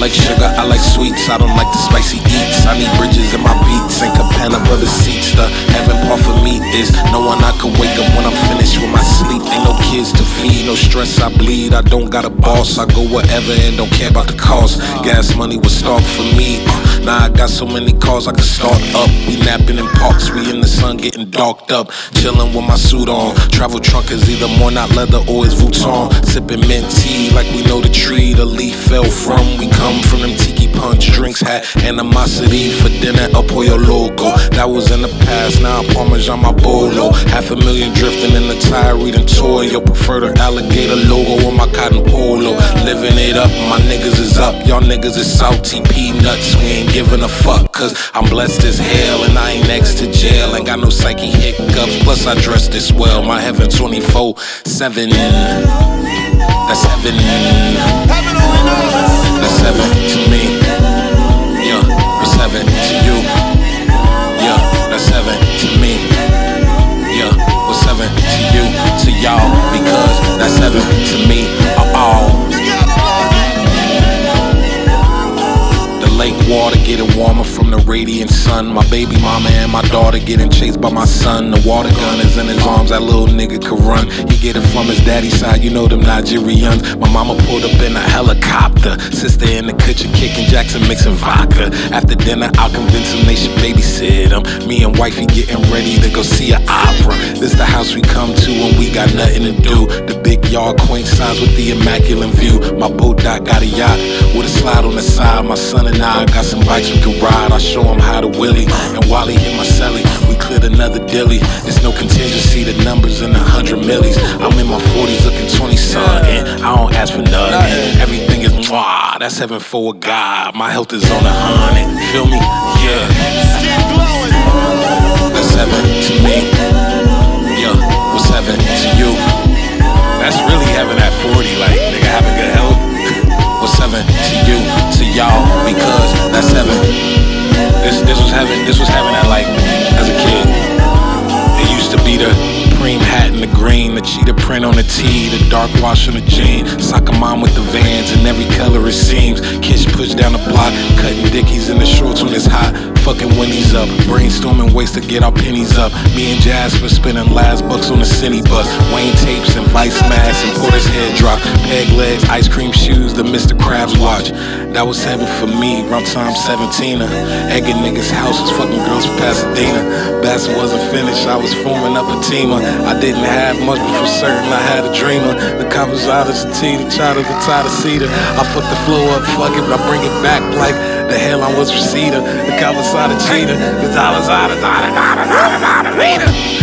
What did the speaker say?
like sugar, I like sweets. I don't like the spicy eats. I need bridges in my beats and Cabana brother seats. The heaven part for me is knowing I could wake up when I'm finished with my sleep. Ain't no kids to feed, no stress, I bleed. I don't got a boss, I go wherever and don't care about the cost. Gas money was start for me. Now I got so many cars I can start up. We napping in parks, we in the sun getting darked up. Chilling with my suit on. Travel trunk is either more not leather or it's Vuitton. Sipping mint tea like we know the tree the leaf fell from. We come from them tiki punch drinks, had animosity for dinner, a Pollo Loco. That was in the past, now Parmesan my bolo. $500,000 drifting in the tire, reading toy. Yo, prefer the alligator logo on my cotton polo. Living it up, my niggas is up. Y'all niggas is salty peanuts. We ain't giving a fuck, cause I'm blessed as hell. And I ain't next to jail, ain't got no psyche hiccups. Plus I dress this well, my heaven 24/7. That's heaven. That's heaven to me. Yeah, what's heaven to you? Yeah, that's heaven to me. Yeah, what's heaven to you, to y'all? Because that's heaven to me. Lake water getting warmer from the radiant sun. My baby mama and my daughter getting chased by my son. The water gun is in his arms, that little nigga could run. He get it from his daddy's side, you know them Nigerians. My mama pulled up in a helicopter. Sister in the kitchen kicking Jackson mixing vodka. After dinner I'll convince him they should babysit him. Me and wifey getting ready to go see an opera. This the house we come to when we got nothing to do. The big yard quaint size with the immaculate view. My boat dock got a yacht with a slide on the side. My son and I got some bikes we can ride. I show him how to wheelie. And while he hit my celly, we cleared another dilly. There's no contingency, the numbers in 100 millies. I'm in my 40s looking 20-something. I don't ask for nothing. Everything is mwah, that's heaven for a God. My health is on 100. Feel me? Yeah. That's heaven to me. Yeah, what's heaven to you? That's really heaven at 40. Like, nigga having good health. What's heaven to you, to y'all? Because that's heaven. This was heaven. This was heaven at like as a kid. It used to be the cream hat and the green, the cheetah print on the tee, the dark wash on the jean, soccer mom with the Vans in every color it seems. Kids push down the block, cutting dickies in the shorts when it's hot. Fucking Wendy's up, brainstorming ways to get our pennies up. Me and Jasper spending last bucks on the cine bus. Wayne tapes and Vice masks and Porter's head drop. Peg legs, ice cream shoes, the Mr. Krabs watch. That was heaven for me, around time 17. Egging niggas' houses, fucking girls from Pasadena. Bassett wasn't finished, I was forming up a team. I didn't have much, but for certain I had a dreamer. The Cavazadas and tea, the child of the tie to cedar. I fuck the flow up, fuck it, but I bring it back like the hairline was Reseda. The Cavazada cheetah, the dollars out of